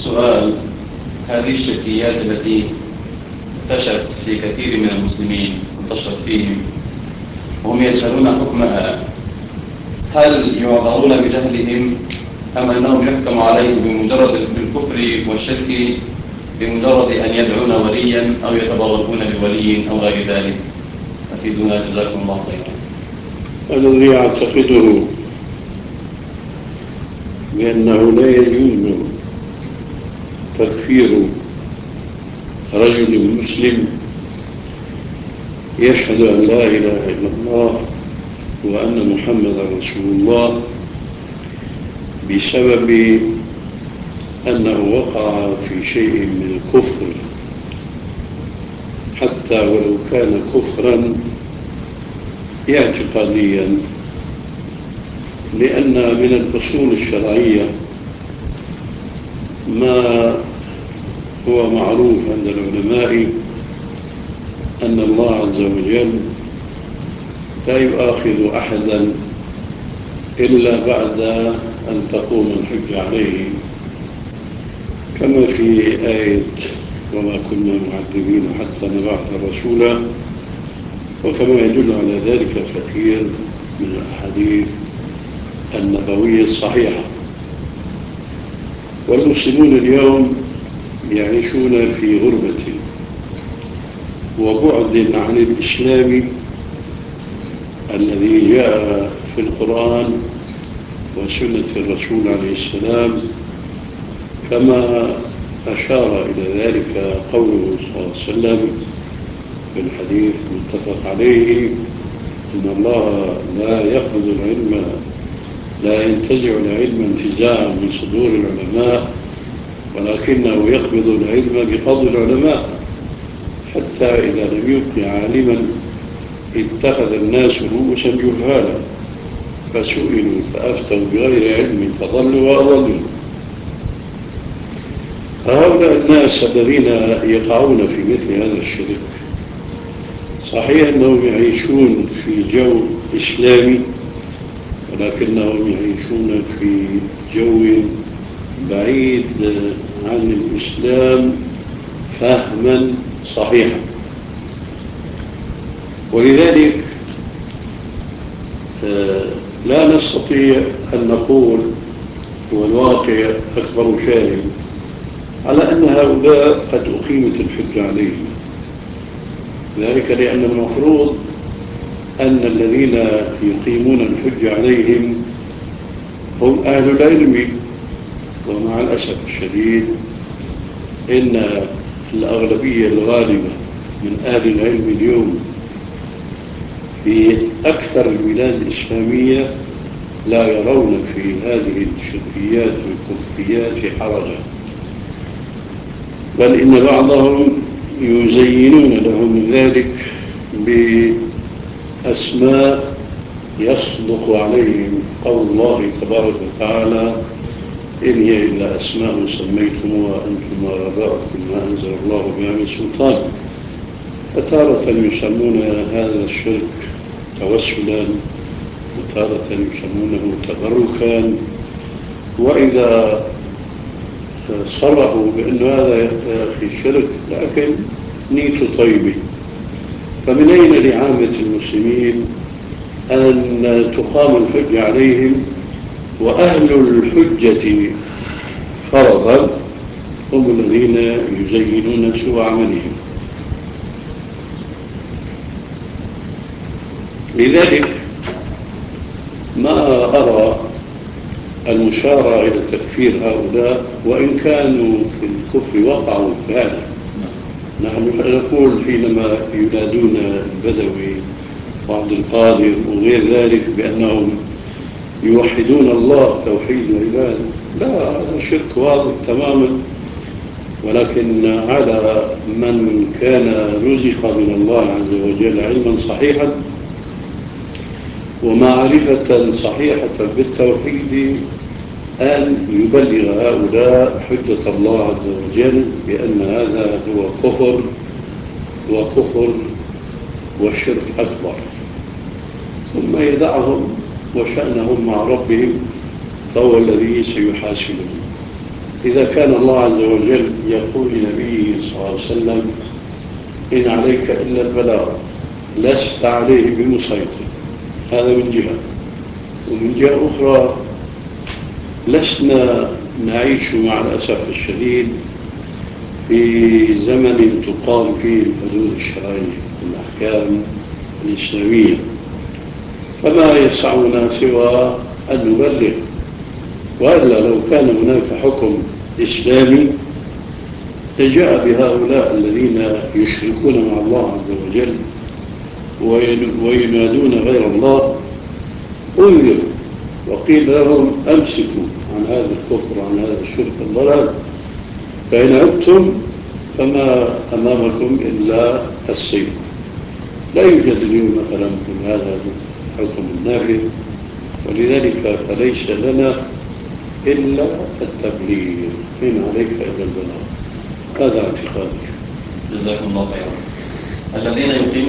السؤال: هذه الشركيات التي انتشرت في كثير من المسلمين وانتشرت فيهم وهم يجهلون حكمها، هل يعذرون بجهلهم أم أنهم يحكم عليهم بمجرد الكفر والشرك بمجرد أن يدعون وليا أو يتبركون بولي أو غير ذلك؟ أفيدونا جزاكم الله خيرا. الذي أعتقده بأنه لا يجوز تكفير رجل مسلم يشهد أن لا إله إلا الله وأن محمدا رسول الله بسبب أنه وقع في شيء من الكفر، حتى ولو كان كفرا اعتقاديا، لأن من الأصول الشرعية ما هو معروف عند العلماء أن الله عز وجل لا يؤاخذ أحدا إلا بعد أن تقوم الحجة عليه، كما في آية وما كنا معذبين حتى نبعث رسولا، وكما يدل على ذلك كثير من الأحاديث النبوية الصحيحة. والمسلمون اليوم يعيشون في غربة وبعد عن الإسلام الذي جاء في القرآن وسنة الرسول عليه السلام، كما أشار إلى ذلك قوله صلى الله عليه وسلم في الحديث المتفق عليه: إن الله لا يقبض العلم، لا ينتزع العلم انتزاعا من صدور العلماء، ولكنه يقبض العلم بقبض العلماء، حتى إذا لم يبق عالما اتخذ الناس رؤوسا جهالا فسئلوا فأفتوا بغير علم فضلوا وأضلوا. فهؤلاء الناس الذين يقعون في مثل هذا الشرك صحيح أنهم يعيشون في جو إسلامي، ولكنهم يعيشون في جو بعيد عن الإسلام فهما صحيحا. ولذلك لا نستطيع أن نقول، والواقع أكبر شاهد على أن هؤلاء قد أقيمت الحجة عليهم، ذلك لأن المفروض أن الذين يقيمون الحجة عليهم هم أهل العلم، ومع الأسف الشديد إن الأغلبية الغالبة من أهل العلم اليوم في أكثر البلاد الإسلامية لا يرون في هذه الشركيات والكفريات حرجا، بل إن بعضهم يزينون لهم ذلك بأسماء يصدق عليهم قول الله تبارك وتعالى: إن هي إلا أسماء سميتموها أنتم وآباؤكم ما أنزل الله بها من سلطان. فتارة يسمون هذا الشرك توسلا، وتارة يسمونه تبركا، وإذا صرحوا بأن هذا في شرك لكن نيته طيبة. فمن أين لعامة المسلمين أن تقام الحجة عليهم وأهل الحجة فرضا هم الذين يزينون سوء عملهم؟ لذلك ما أرى المشارة إلى تكفير هؤلاء، وإن كانوا في الكفر وقعوا فعلا. نحن نقول حينما ينادون البدوي وعبد القادر وغير ذلك بأنهم يوحدون الله توحيد العباد، لا، هذا شرك واضح تماما، ولكن على من كان رزق من الله عز وجل علما صحيحا ومعرفة صحيحة بالتوحيد أن يبلغ هؤلاء حجة الله عز وجل بأن هذا هو كفر وشرك أكبر، ثم يدعهم وشأنهم مع ربهم، فهو الذي سيحاسبهم. إذا كان الله عز وجل يقول لنبيه صلى الله عليه وسلم إن عليك إلا البلاغ لست عليه بمسيطر، هذا من جهة. ومن جهة أخرى لسنا نعيش مع الأسف الشديد في زمن تقام فيه الحدود الشرعية والأحكام الإسلامية، فما يسعنا سوى أن نبلغ. وإلا لو كان هناك حكم إسلامي لجاء بهؤلاء الذين يشركون مع الله عز وجل وينادون غير الله أنذر، وقيل لهم أمسكوا عن هذا الكفر عن هذا الشرك الضلال، فإن عدتم فما أمامكم إلا السيف. لا يوجد اليوم مثلا من هذا الحكم النافذ، ولذلك فليس لنا إلا التبليغ، إن عليك إلا البلاغ. هذا اعتقادي. جزاكم الله خيرا. الذين يقيمون